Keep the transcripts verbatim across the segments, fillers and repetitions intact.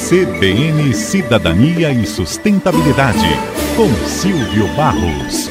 C B N Cidadania e Sustentabilidade, com Silvio Barros.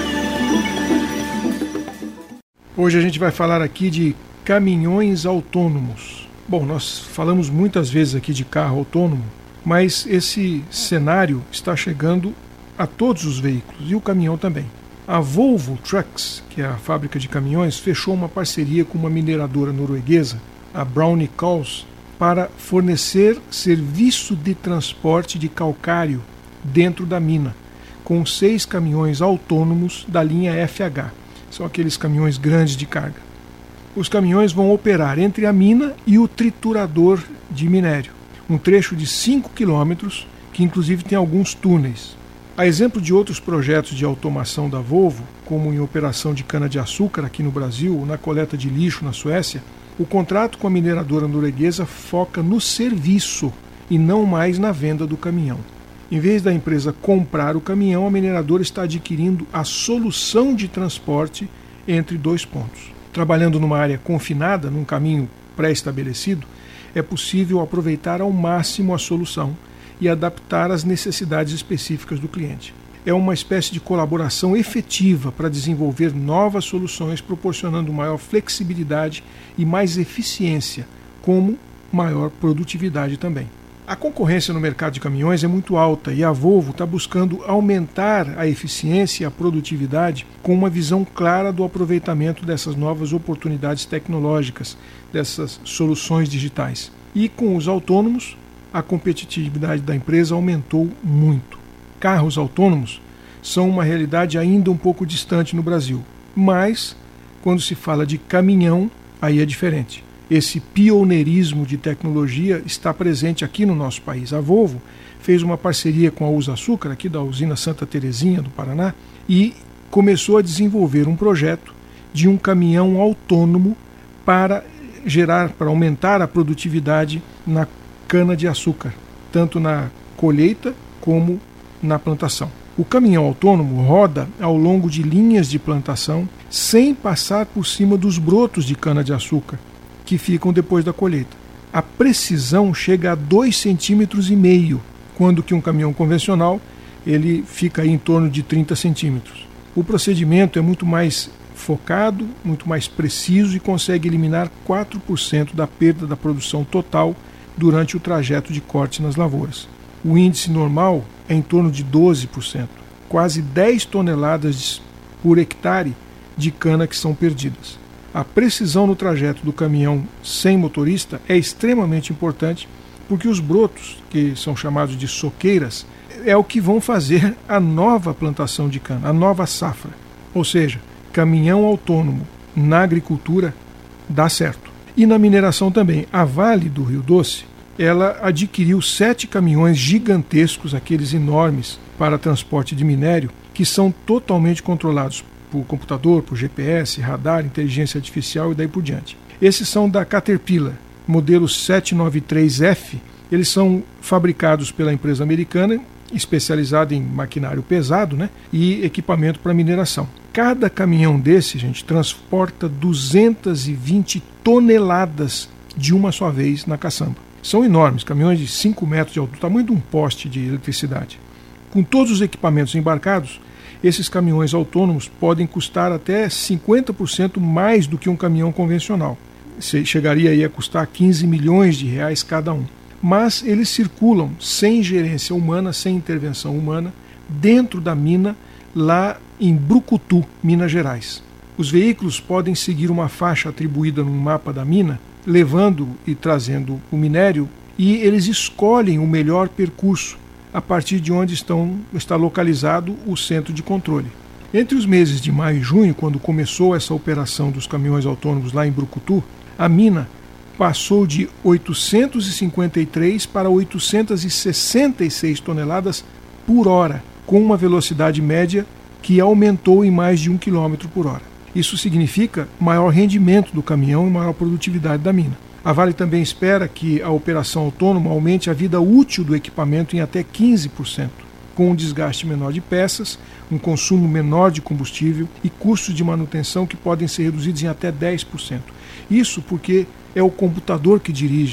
Hoje a gente vai falar aqui de caminhões autônomos. Bom, nós falamos muitas vezes aqui de carro autônomo, mas esse cenário está chegando a todos os veículos e o caminhão também. A Volvo Trucks, que é a fábrica de caminhões, fechou uma parceria com uma mineradora norueguesa, a Brown Nichols, para fornecer serviço de transporte de calcário dentro da mina, com seis caminhões autônomos da linha F H. São aqueles caminhões grandes de carga. Os caminhões vão operar entre a mina e o triturador de minério, um trecho de cinco quilômetros, que inclusive tem alguns túneis. A exemplo de outros projetos de automação da Volvo, como em operação de cana-de-açúcar aqui no Brasil ou na coleta de lixo na Suécia, o contrato com a mineradora norueguesa foca no serviço e não mais na venda do caminhão. Em vez da empresa comprar o caminhão, a mineradora está adquirindo a solução de transporte entre dois pontos. Trabalhando numa área confinada, num caminho pré-estabelecido, é possível aproveitar ao máximo a solução e adaptar às necessidades específicas do cliente. É uma espécie de colaboração efetiva para desenvolver novas soluções, proporcionando maior flexibilidade e mais eficiência, como maior produtividade também. A concorrência no mercado de caminhões é muito alta e a Volvo está buscando aumentar a eficiência e a produtividade com uma visão clara do aproveitamento dessas novas oportunidades tecnológicas, dessas soluções digitais. E com os autônomos, a competitividade da empresa aumentou muito. Carros autônomos são uma realidade ainda um pouco distante no Brasil, mas quando se fala de caminhão, aí é diferente. Esse pioneirismo de tecnologia está presente aqui no nosso país. A Volvo fez uma parceria com a Usa Açúcar, aqui da usina Santa Terezinha, do Paraná, e começou a desenvolver um projeto de um caminhão autônomo para gerar, para aumentar a produtividade na cana-de-açúcar, tanto na colheita como na plantação. O caminhão autônomo roda ao longo de linhas de plantação sem passar por cima dos brotos de cana-de-açúcar que ficam depois da colheita. A precisão chega a dois centímetros e meio, quando que um caminhão convencional ele fica aí em torno de trinta centímetros. O procedimento é muito mais focado, muito mais preciso e consegue eliminar quatro por cento da perda da produção total durante o trajeto de corte nas lavouras. O índice normal é em torno de doze por cento, quase dez toneladas por hectare de cana que são perdidas. A precisão no trajeto do caminhão sem motorista é extremamente importante, porque os brotos, que são chamados de soqueiras, é o que vão fazer a nova plantação de cana, a nova safra. Ou seja, caminhão autônomo na agricultura dá certo. E na mineração também. A Vale do Rio Doce, ela adquiriu sete caminhões gigantescos, aqueles enormes, para transporte de minério, que são totalmente controlados por computador, por G P S, radar, inteligência artificial e daí por diante. Esses são da Caterpillar, modelo setecentos e noventa e três F. Eles são fabricados pela empresa americana, especializada em maquinário pesado, né, e equipamento para mineração. Cada caminhão desse, gente, transporta duzentas e vinte toneladas de uma só vez na caçamba. São enormes, caminhões de cinco metros de altura, do tamanho de um poste de eletricidade. Com todos os equipamentos embarcados, esses caminhões autônomos podem custar até cinquenta por cento mais do que um caminhão convencional. Chegaria aí a custar quinze milhões de reais cada um. Mas eles circulam sem gerência humana, sem intervenção humana, dentro da mina, lá em Brucutu, Minas Gerais. Os veículos podem seguir uma faixa atribuída no mapa da mina, levando e trazendo o minério, e eles escolhem o melhor percurso a partir de onde estão, está localizado o centro de controle. Entre os meses de maio e junho, quando começou essa operação dos caminhões autônomos lá em Brucutu, a mina passou de oitocentos e cinquenta e três para oitocentos e sessenta e seis toneladas por hora, com uma velocidade média que aumentou em mais de um quilômetro por hora. Isso significa maior rendimento do caminhão e maior produtividade da mina. A Vale também espera que a operação autônoma aumente a vida útil do equipamento em até quinze por cento, com um desgaste menor de peças, um consumo menor de combustível e custos de manutenção que podem ser reduzidos em até dez por cento. Isso porque é o computador que dirige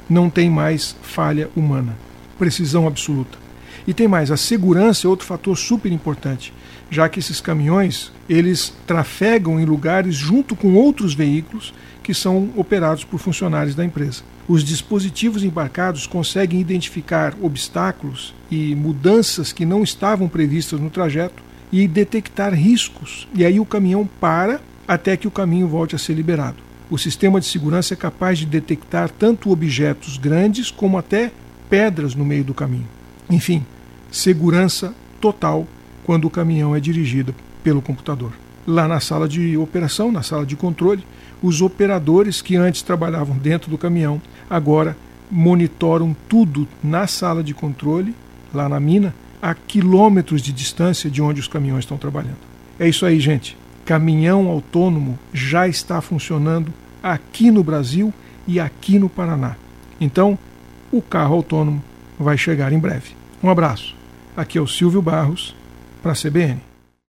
não tem mais falha humana. Precisão absoluta. E tem mais, a segurança é outro fator super importante, já que esses caminhões, eles trafegam em lugares junto com outros veículos que são operados por funcionários da empresa. Os dispositivos embarcados conseguem identificar obstáculos e mudanças que não estavam previstas no trajeto e detectar riscos. E aí o caminhão para até que o caminho volte a ser liberado. O sistema de segurança é capaz de detectar tanto objetos grandes como até pedras no meio do caminho. Enfim, segurança total quando o caminhão é dirigido pelo computador. Lá na sala de operação, na sala de controle, os operadores que antes trabalhavam dentro do caminhão, agora monitoram tudo na sala de controle, lá na mina, a quilômetros de distância de onde os caminhões estão trabalhando. É isso aí, gente. Caminhão autônomo já está funcionando aqui no Brasil e aqui no Paraná. Então, o carro autônomo vai chegar em breve. Um abraço. Aqui é o Silvio Barros, para a C B N.